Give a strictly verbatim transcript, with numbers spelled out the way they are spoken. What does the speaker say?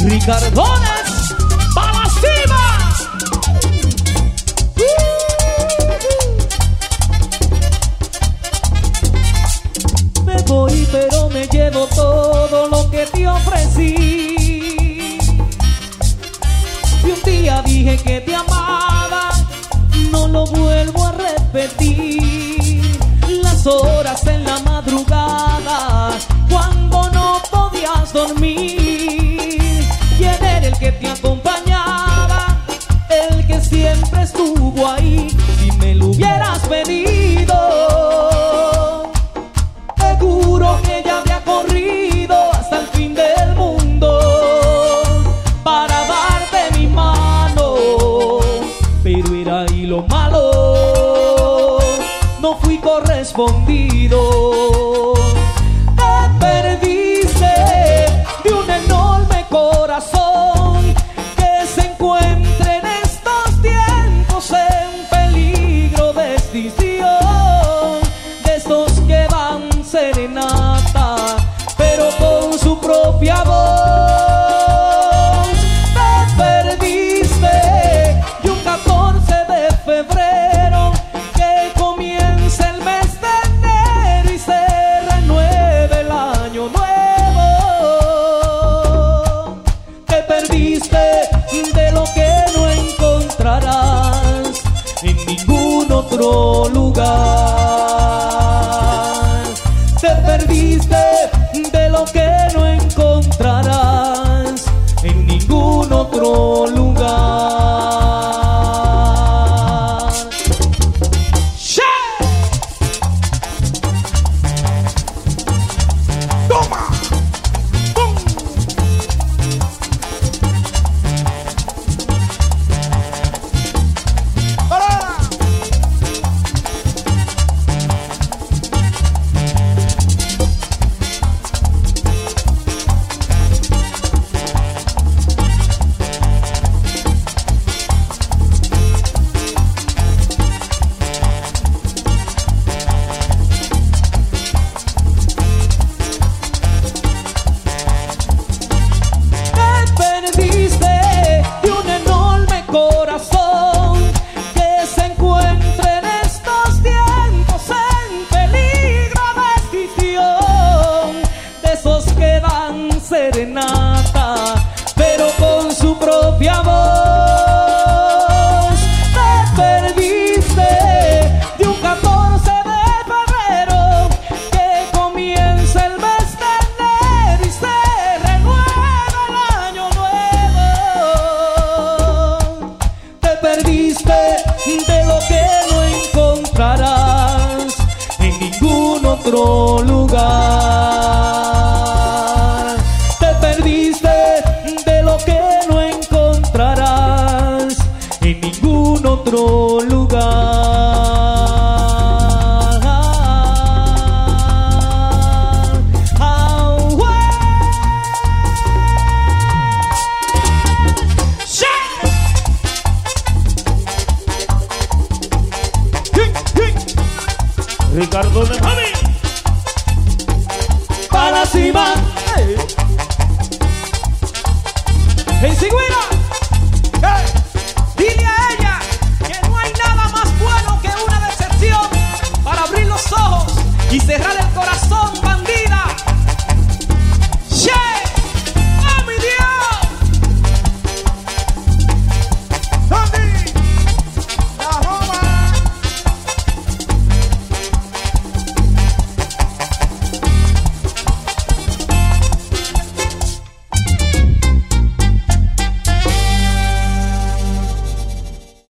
Ricardones para la cima. Me voy pero me llevo todo lo que te ofrecí. Si un día dije que te amaba, no lo vuelvo a repetir. Las horas en la madrugada, cuando no podías dormir, quién era el que te acompañaba, el que siempre estuvo ahí. Si me lo hubieras pedido, seguro que ya había corrido hasta el fin del mundo para darte mi mano. Pero era ahí lo malo, no fui correspondido. Te perdiste de un enorme corazón que se encuentra en estos tiempos en peligro de extinción. De estos que van serenata, pero con su propia voz. Te perdiste de un catorce de febrero que comienza el mes de enero y se renueve el año nuevo. Te perdiste de lo que no encontrarás en ningún otro lugar. Te perdiste de lo que no encontrarás en ningún otro lugar. ¡Sí! ¡Toma! ¡Pum! ¡Para! Te perdiste de un enorme corazón que se encuentra en estos tiempos en peligro de extinción. De esos que dan serenata, pero con su propia voz. Te perdiste de un catorce de febrero que comienza el mes de enero y se renueva el año nuevo. Te perdiste de lo que no encontrarás en ningún otro lugar. Te perdiste de lo que no encontrarás en ningún otro lugar. Ah, güey. ¡Sí! Ricardo de Mami para la cima.